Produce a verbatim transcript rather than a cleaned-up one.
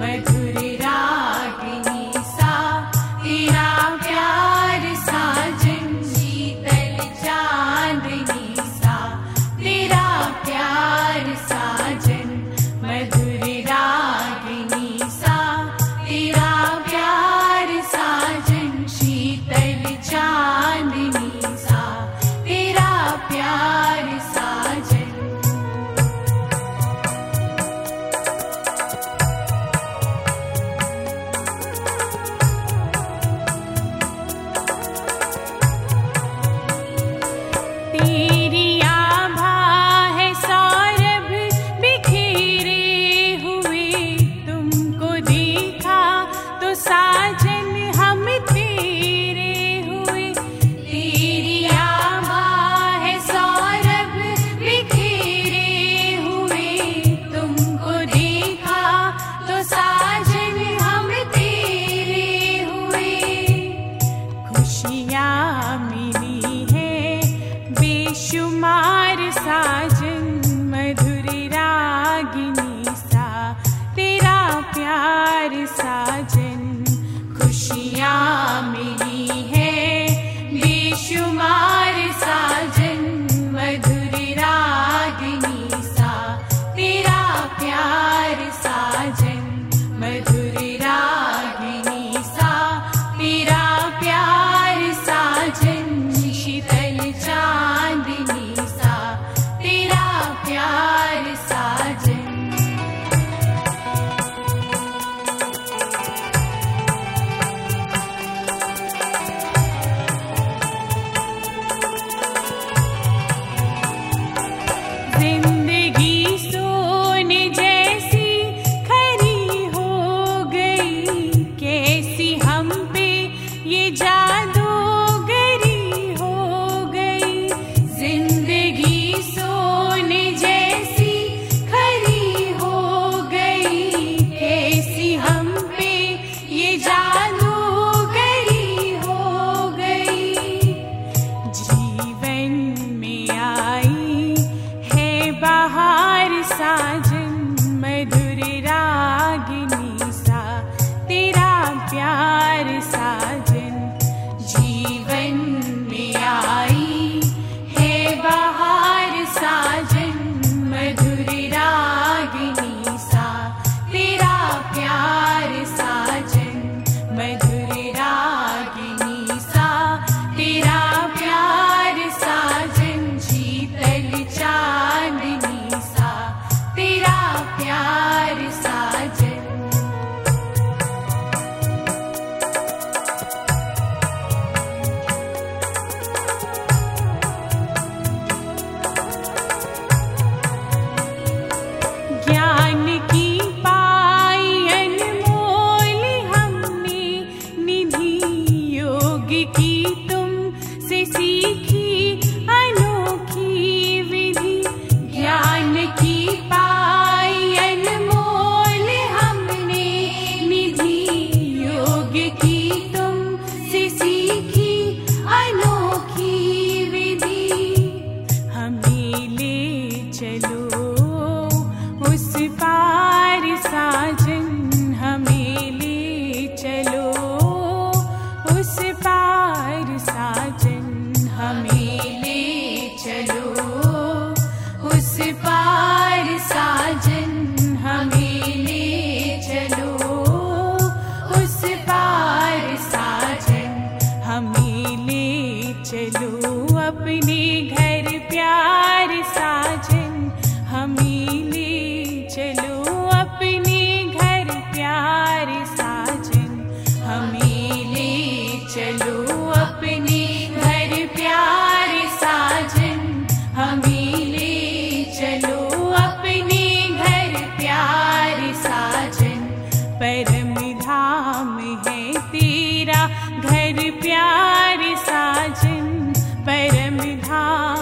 मधुर रागिनी सा तेरा प्यार साजन, शीतल चांदनी सा तेरा प्यार साजन, मधुर रागिनी सा तेरा प्यार साजन, शीतल चांदनी सा तेरा प्यार साजन। तेरी आभा है सौरभ बिखेरे हुए, तुमको देखा तो साजन हम तेरे हुए। तेरी आभा है सौरभ बिखेरे हुए, तुमको देखा तो साजन हम तेरे हुए। खुशियाँ मिली है बेशुमार साजन, मधुर रागिनी सा तेरा प्यार साजन। खुशियाँ मिली है बेशुमार साजन, मधुर रागिनी सा तेरा प्यार साजन, मधुर रागिनी सा तेरा प्यार साजन, शीतल चांदनी सा तेरा प्यार साजन। जिंदगी सोने जैसी खरी हो गई, कैसी हम पे ये जादूगरी हो गई। जिंदगी सोने जैसी खरी हो गई, कैसी हम पे ये जादूगरी हो गई। जीवन में आई है बहार साजन, मधुर रागिनी सा तेरा प्यार साजन। जीवन में आई है बहार साजन, मधुर रागिनी सा तेरा प्यार साजन, मधुर रागिनी सा तेरा प्यार साजन, शीतल चांदनी सा तेरा प्यार साजन। ज्ञान की पाई अनमोल हमने निधि, योग की तुम से सीखी अनोखी विधि। ज्ञान की पाई अनमोल हमने निधि, योग की तुम से सीखी अनोखी विधि। हमें ले चलो उस पार साजन, हमें ले चलो उस पार साजन, हमें ले चलो उस पार साजन, हमें ले चलो उस पार साजन, हमें ले चलो अपने घर प्यार साजन, हमें ले चलो अपने घर प्यार साजन, हमें ले चलो अपने घर प्यार साजन, हमें ले चलो अपने घर प्यार साजन। परम धाम है तेरा घर प्यार साजन, परम धाम